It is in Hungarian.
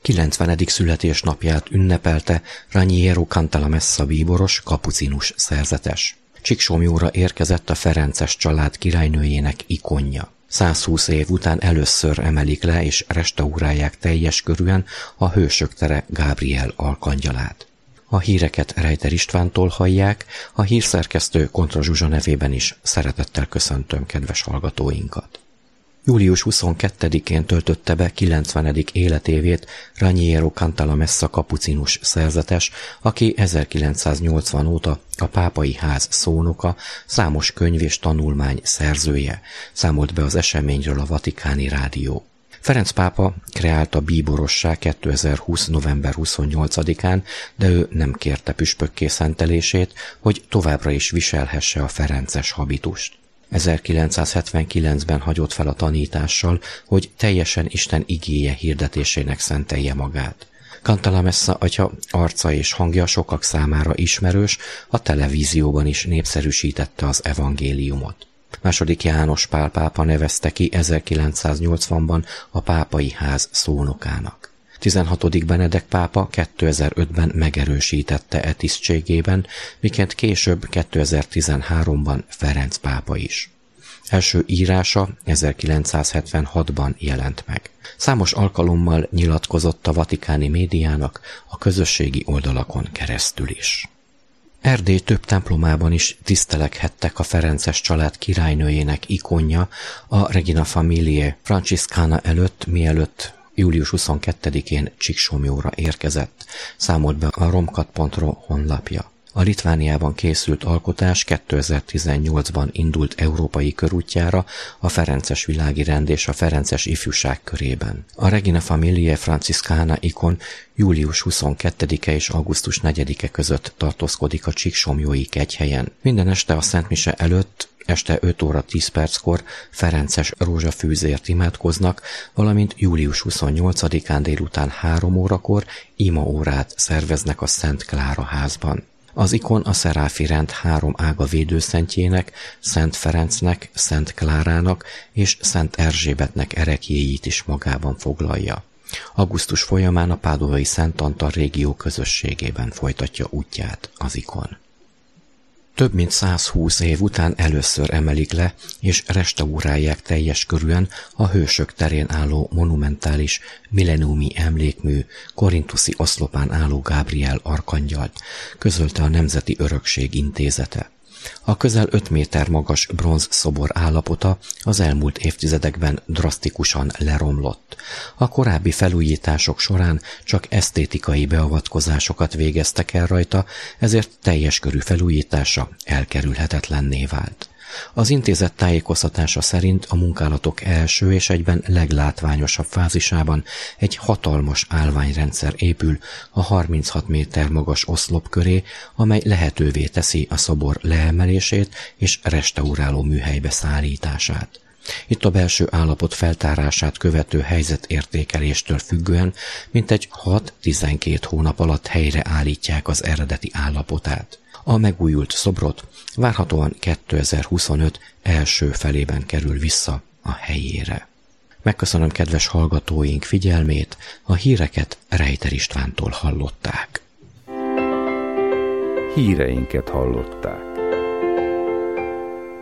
90. születésnapját ünnepelte Raniero Cantalamessa bíboros kapucinus szerzetes. Csíksomlyóra érkezett a Ferences család királynőjének ikonja. 120 év után először emelik le és restaurálják teljes körűen a Hősök tere Gábriel arkangyalát. A híreket Rejter Istvántól hallják, a hírszerkesztő Kontra Zsuzsa nevében is szeretettel köszöntöm kedves hallgatóinkat. Július 22-én töltötte be 90. életévét Raniero Cantalamessa kapucinus szerzetes, aki 1980 óta a pápai ház szónoka, számos könyv és tanulmány szerzője, számolt be az eseményről a Vatikáni Rádió. Ferenc pápa kreálta bíborossá 2020. november 28-án, de ő nem kérte püspökké szentelését, hogy továbbra is viselhesse a ferences habitust. 1979-ben hagyott fel a tanítással, hogy teljesen Isten igéje hirdetésének szentelje magát. Cantalamessa atya arca és hangja sokak számára ismerős, a televízióban is népszerűsítette az evangéliumot. II. János Pál pápa nevezte ki 1980-ban a pápai ház szónokának. 16. Benedek pápa 2005-ben megerősítette e tisztségében, miként később 2013-ban Ferenc pápa is. Első írása 1976-ban jelent meg. Számos alkalommal nyilatkozott a vatikáni médiának a közösségi oldalakon keresztül is. Erdély több templomában is tiszteleghettek a Ferences család királynőjének ikonja a Regina Familiae Franciscana előtt, mielőtt július 22-én Csíksomlyóra érkezett, számolt be a romkat.ro honlapja. A Litvániában készült alkotás 2018-ban indult európai körútjára a Ferences világi rend és a Ferences ifjúság körében. A Regina Familiae Franciscana ikon július 22-e és augusztus 4-e között tartózkodik a Csíksomlyói kegyhelyen. Minden este a szentmise előtt este 5 óra 10 perckor ferences rózsafűzért imádkoznak, valamint július 28-án délután 3 órakor imaórát szerveznek a Szent Klára házban. Az ikon a szeráfi rend 3 ága védőszentjének, Szent Ferencnek, Szent Klárának és Szent Erzsébetnek ereklyéit is magában foglalja. Augusztus folyamán a pádovai Szent Antal régió közösségében folytatja útját az ikon. Több mint 120 év után először emelik le és restaurálják teljes körűen a Hősök terén álló monumentális milleniumi emlékmű korinthuszi oszlopán álló Gábriel arkangyalt, közölte a Nemzeti Örökség Intézete. A közel 5 méter magas bronz szobor állapota az elmúlt évtizedekben drasztikusan leromlott. A korábbi felújítások során csak esztétikai beavatkozásokat végeztek el rajta, ezért teljes körű felújítása elkerülhetetlenné vált. Az intézet tájékoztatása szerint a munkálatok első és egyben leglátványosabb fázisában egy hatalmas állványrendszer épül a 36 méter magas oszlop köré, amely lehetővé teszi a szobor leemelését és restauráló műhelybe szállítását. Itt a belső állapot feltárását követő helyzetértékeléstől függően mintegy 6-12 hónap alatt helyre állítják az eredeti állapotát. A megújult szobrot várhatóan 2025 első felében kerül vissza a helyére. Megköszönöm kedves hallgatóink figyelmét, a híreket Rejter Istvántól hallották. Híreinket hallották.